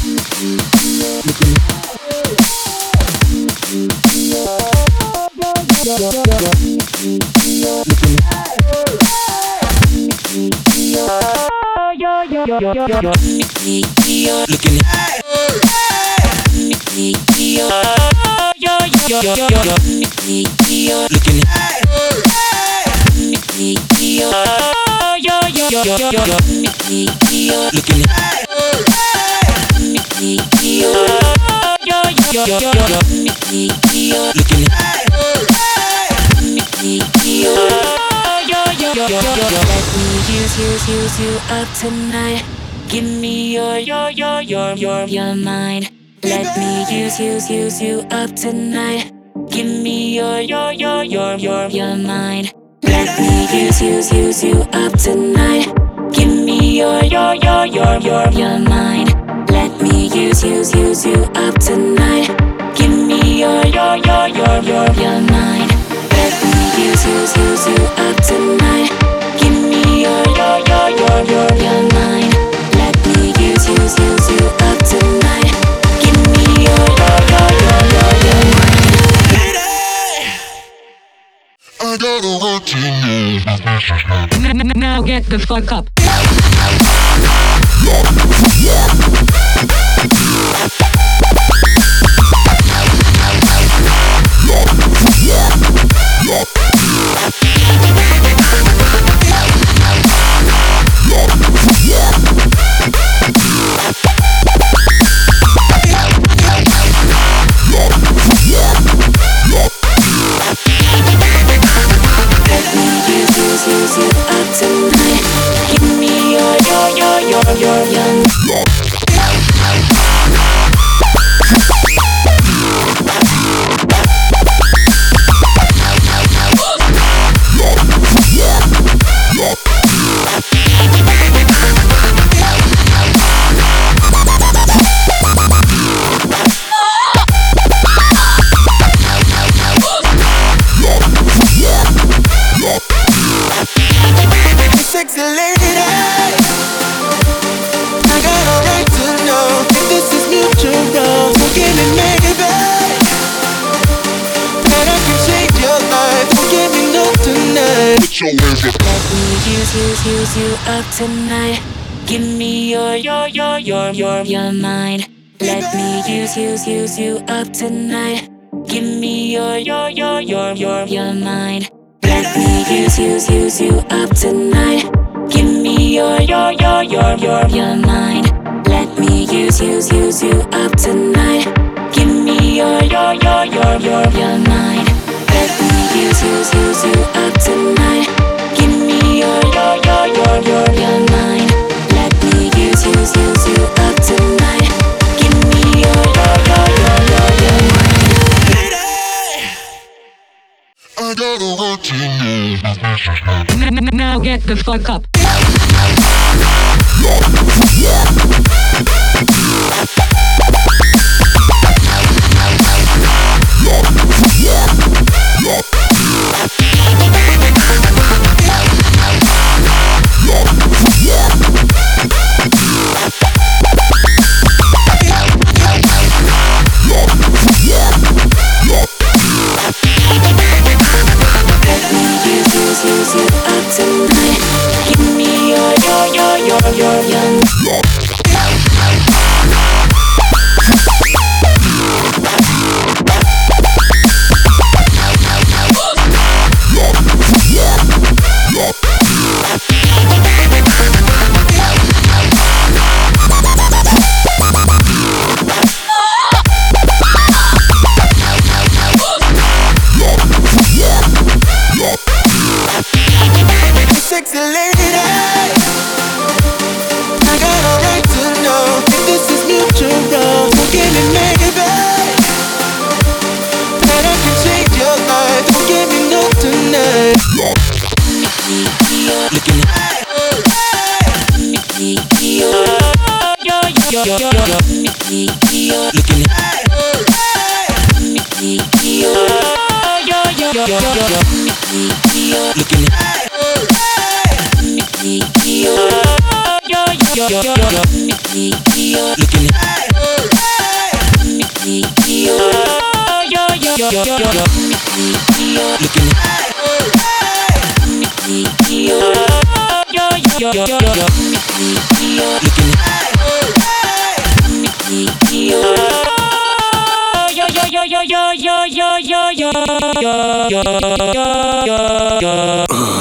Use you up tonight. Give me your mind. Let me use you up tonight. Give me your mind. Let me use you up tonight. Give me your mind. Let me use you up tonight. Give me your mind. Let me use you up tonight. Give me your mind. Let me use you up tonight. Give me your mind. I gotta let you know. Now get the fuck up. Sexy lady, I got a right to know if this is mutual. So give me maybe that I can change your life. So give me no tonight. Put your hands up. Let me use you up tonight. Give me your mind. Let me use you up tonight. Give me your mind. Let me use you up tonight. Give me your mind. Let me use you up tonight. Give me your mind. Let me use you up tonight. Give me your mind. Let me use you up tonight. Give me your mind. I gotta let you know. Now get the fuck up. Sexy lady, I got a right to know if this is mutual. So give me maybe that I can change your life. So give me no tonight. Looking looking Yo, yo, yo, yo, yo, yo, yo, yo, yo, yo, yo.